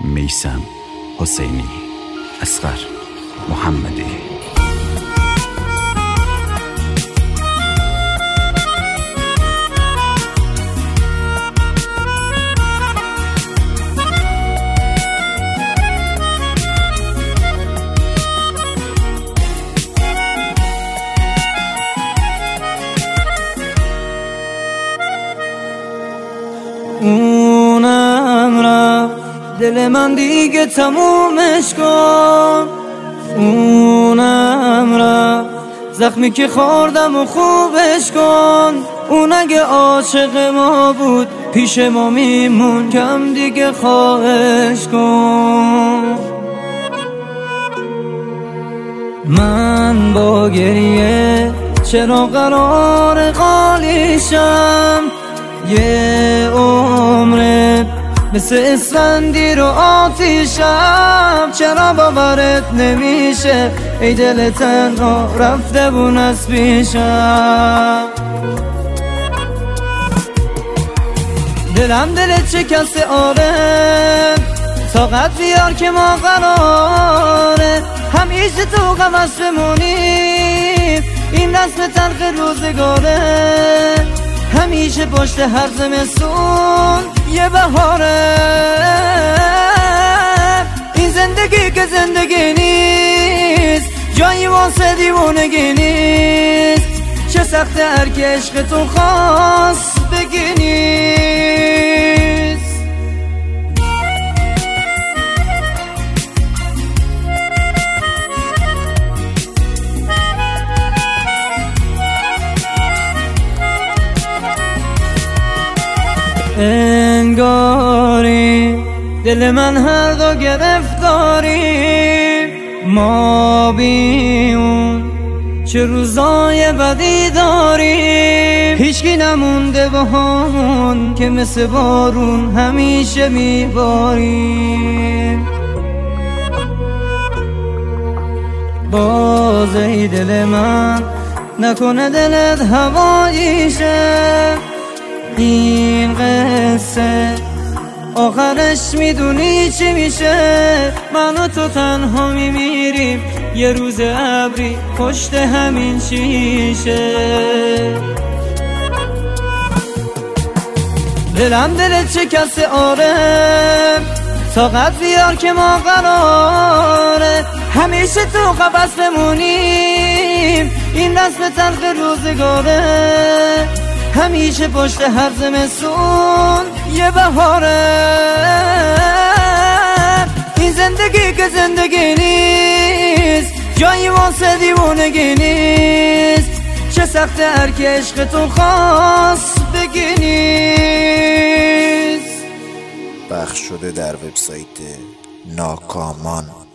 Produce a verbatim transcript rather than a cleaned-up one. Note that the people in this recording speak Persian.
میثم حسینی، اصغر محمدی. اونم رفت، دل من دیگه تمومش کن. اونم رفت، زخمی که خوردم و خوبش کن. اون اگه عاشق ما بود پیش ما میمون، کم دیگه خواهش کن. من با گریه چرا قرار قالیشم؟ یه عمره مثل اسفندی رو آتیشم. چرا باورت نمیشه ای دل تنها رفته بون از پیشم؟ دلم دلت شکسته آره، طاقت بیار که ما قراره همیشه تو غم از بمونیم. این رسم تلخ روزگاره، همیشه پشت هر زمستون یه بهاره. این زندگی که زندگی نیست، جایی واسه دیوونگی نیست. چه سخته هر که عشق تو خواست بگی نیست. انگاری دل من هر دو گرفتاری، ما بی اون چه روزای بدی داریم. هیچکی نمونده با همون که مثل بارون همیشه میباریم. باز ای دل من نکنه دلت هواییشه. این قصه آخرش میدونی چی میشه؟ من و تو تنها میمیریم یه روز ابری پشت همین شیشه. دلم دلت شکسته آره، طاقت بیار که ما قراره همیشه تو قفس بمونیم. این رسم تلخ روزگاره، همیشه پشت هر زمستون یه بهاره. این زندگی که زندگی نیست، جایی واسه دیوونگی نیست. چه سخته هر که عشق تو خواست بگی نیست. پخش شده در وبسایت ناکامان.